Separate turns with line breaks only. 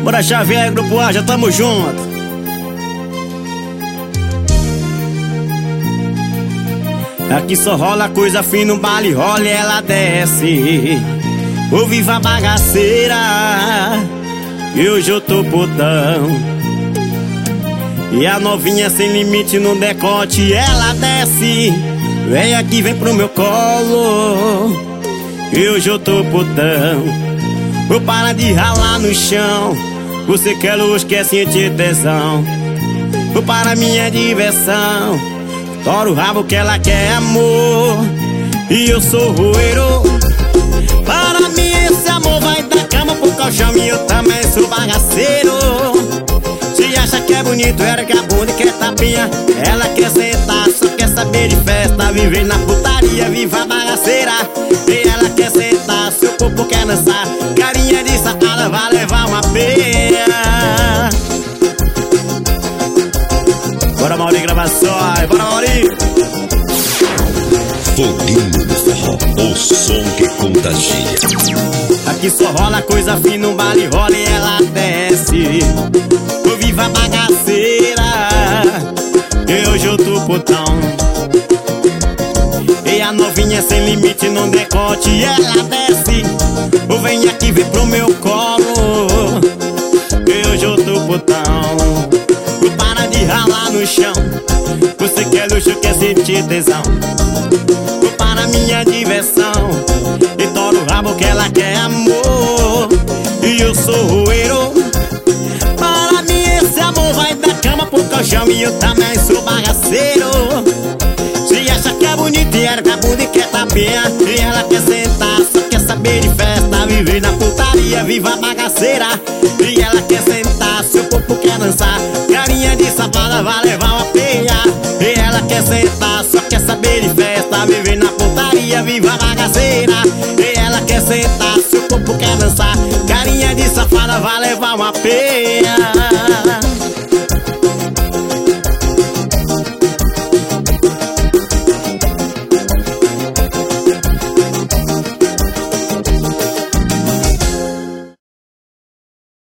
Bora Xavier, Grupo A, já tamo junto. Aqui só rola coisa fina, no baile rola e ela desce. Ô viva bagaceira, e hoje eu tô putão. E a novinha sem limite no decote, ela desce. Vem aqui, vem pro meu colo, e hoje eu tô putão. Vou parar de ralar no chão, você quer luz, quer sentir tesão. Vou para minha diversão, toro o rabo que ela quer amor. E eu sou roeiro, para mim esse amor vai da cama pro colchão. E eu também sou bagaceiro. Se acha que é bonito, era que a bunda quer tapinha. Ela quer sentar, só quer saber de festa. Viver na putaria, viva bagaceira. E ela quer sentar, seu corpo quer dançar. Carinha de safada, vai levar uma peia. Bora Maurinho, gravações, bora Maurinho.
Foguinho do forró, o som que contagia.
Aqui só rola coisa fina, no baile rola e ela desce. Ô viva bagaceira, e hoje eu tô putão. E a novinha sem limite no decote, ela desce. Ô vem aqui, vem pro meu colo, e hoje eu tô putão. Ô para de ralar no chão, você quer luxo, quer sentir tesão. Ô para minha diversão, e toro o rabo que ela quer amor. E eu sou roeiro, para mim esse amor vai da cama pro colchão. E eu também sou bagaceiro. Se acha que é bonito e era bunda e quer tapinha. E ela quer sentar, só quer saber de festa. Viver na putaria, viva bagaceira. E ela quer sentar, seu corpo quer dançar. Carinha de safada, vai levar uma peia. E ela quer sentar, só quer saber de festa. Viver na putaria, viva bagaceira. E ela quer sentar, seu corpo quer dançar. Carinha de safada, vai levar uma peia.